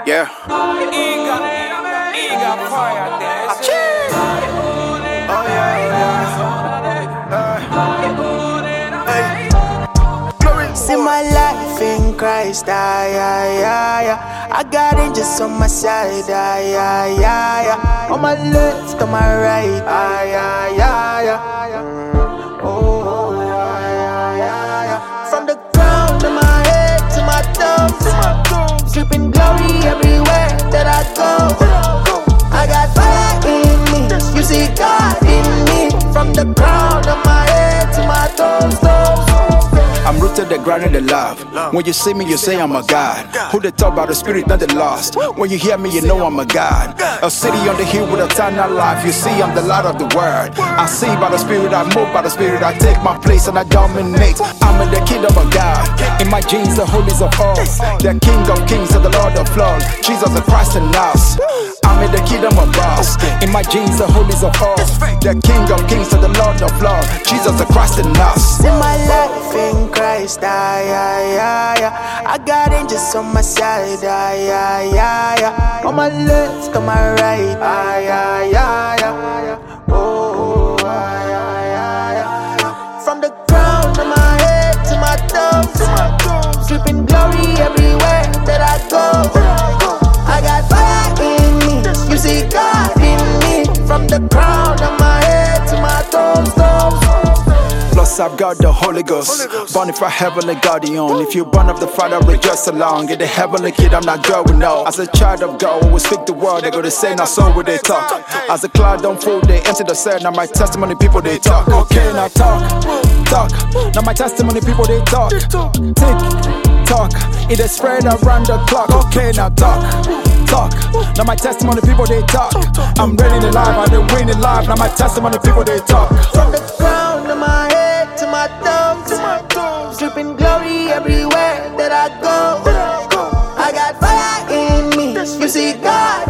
Yeah. Eager fire dance. Oh yeah, yeah. See my life in Christ, I got angels on my side, on my left, on my right, From the crown of my head to my toes, dripping glory everywhere that I go. I got fire in me, you see God in me. From the crown of my head to my toes. I'm rooted and grounded in love. When you see me, you say I'm a God. Who they talk about the spirit, not the lost. When you hear me, you know I'm a God. A city on the hill with eternal life. You see, I'm the light of the world. I see by the spirit, I move by the spirit. I take my place and I dominate. I'm in the kingdom of God. In my genes, the holies of all. The King of kings and the Lord of lords. Jesus the Christ in us. I'm in the kingdom of God. In my genes, the holies of all. The King of kings and the Lord of lords. Jesus the Christ in us. In my life in Christ, I got angels on my side, on my left, on my right, From the crown of my head to my toes, dripping glory everywhere that I go. I got fire in me, you see God in me. From the crown of my head to my toes. Plus I've got the Holy Ghost, born for heavenly guardian. If you born of the Father, rejoice along. Get the heavenly kid, I'm not growing up. As a child of God, when we speak the word, they go to say, now so will they talk. As a cloud don't fall, they empty the cell. Now my testimony, people they talk. Okay, now talk. Now my testimony, people they talk. Tick, talk. It is spread around the clock. Okay, now talk. Now my testimony, people they talk. I'm ready to live, I done win it live. Now my testimony, people they talk. From the crown of my head to my toes, dripping glory everywhere that I go. I got fire in me, you see God